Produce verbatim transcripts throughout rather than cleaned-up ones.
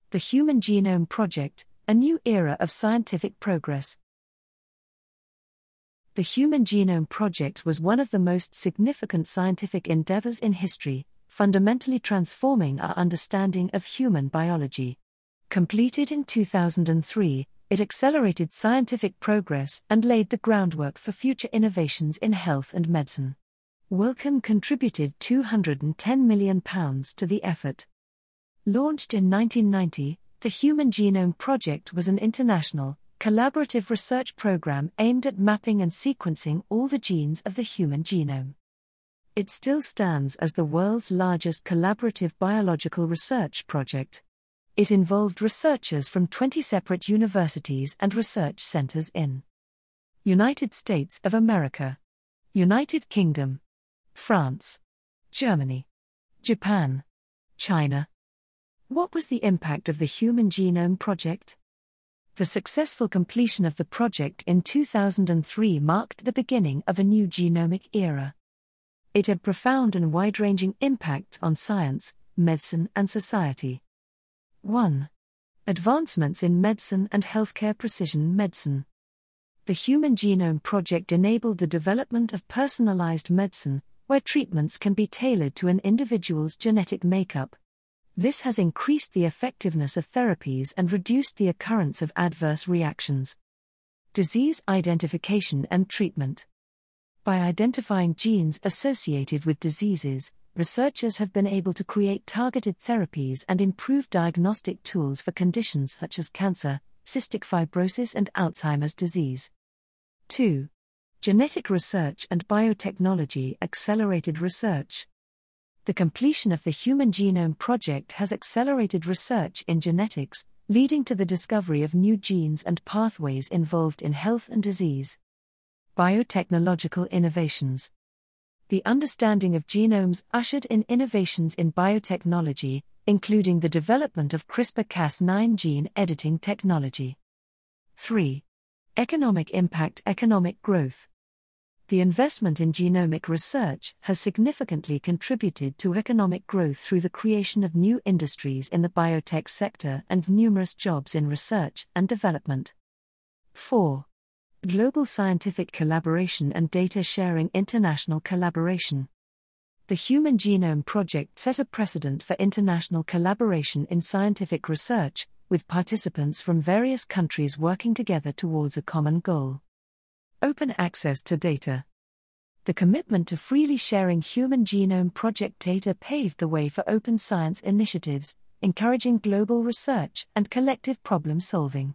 The Human Genome Project, a new era of scientific progress. The Human Genome Project was one of the most significant scientific endeavors in history, fundamentally transforming our understanding of human biology. Completed in two thousand three, it accelerated scientific progress and laid the groundwork for future innovations in health and medicine. Wellcome contributed two hundred ten million pounds to the effort. Launched in nineteen ninety, the Human Genome Project was an international, collaborative research program aimed at mapping and sequencing all the genes of the human genome. It still stands as the world's largest collaborative biological research project. It involved researchers from twenty separate universities and research centers in United States of America, United Kingdom, France, Germany, Japan, China. What was the impact of the Human Genome Project? The successful completion of the project in two thousand three marked the beginning of a new genomic era. It had profound and wide-ranging impacts on science, medicine, and society. one. Advancements in medicine and healthcare. Precision medicine. The Human Genome Project enabled the development of personalized medicine, where treatments can be tailored to an individual's genetic makeup. This has increased the effectiveness of therapies and reduced the occurrence of adverse reactions. Disease identification and treatment. By identifying genes associated with diseases, researchers have been able to create targeted therapies and improve diagnostic tools for conditions such as cancer, cystic fibrosis, and Alzheimer's disease. two. Genetic research and biotechnology. Accelerated research. The completion of the Human Genome Project has accelerated research in genetics, leading to the discovery of new genes and pathways involved in health and disease. Biotechnological innovations. The understanding of genomes ushered in innovations in biotechnology, including the development of CRISPR Cas nine gene editing technology. three. Economic impact. Economic growth. The investment in genomic research has significantly contributed to economic growth through the creation of new industries in the biotech sector and numerous jobs in research and development. four. Global scientific collaboration and data sharing. International collaboration. The Human Genome Project set a precedent for international collaboration in scientific research, with participants from various countries working together towards a common goal. Open access to data. The commitment to freely sharing Human Genome Project data paved the way for open science initiatives, encouraging global research and collective problem solving.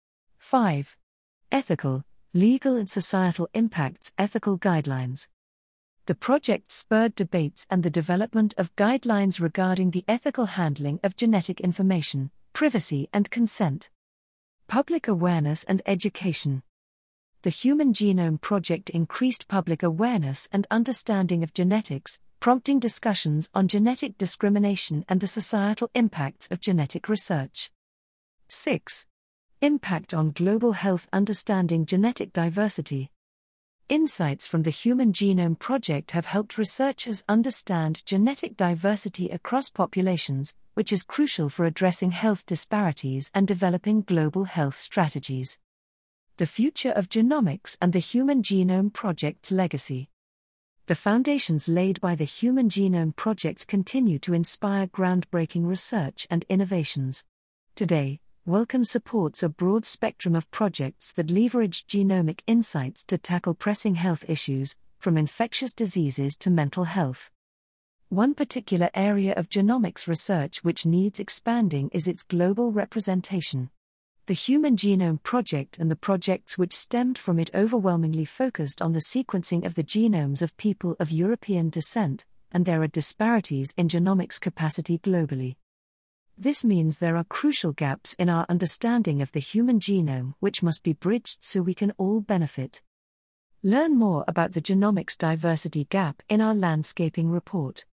five. Ethical, legal and societal impacts. Ethical guidelines. The project spurred debates and the development of guidelines regarding the ethical handling of genetic information, privacy and consent. Public awareness and education. The Human Genome Project increased public awareness and understanding of genetics, prompting discussions on genetic discrimination and the societal impacts of genetic research. six. Impact on global health. Understanding genetic diversity. Insights from the Human Genome Project have helped researchers understand genetic diversity across populations, which is crucial for addressing health disparities and developing global health strategies. The future of genomics and the Human Genome Project's legacy. The foundations laid by the Human Genome Project continue to inspire groundbreaking research and innovations. Today, Wellcome supports a broad spectrum of projects that leverage genomic insights to tackle pressing health issues, from infectious diseases to mental health. One particular area of genomics research which needs expanding is its global representation. The Human Genome Project and the projects which stemmed from it overwhelmingly focused on the sequencing of the genomes of people of European descent, and there are disparities in genomics capacity globally. This means there are crucial gaps in our understanding of the human genome which must be bridged so we can all benefit. Learn more about the genomics diversity gap in our landscaping report.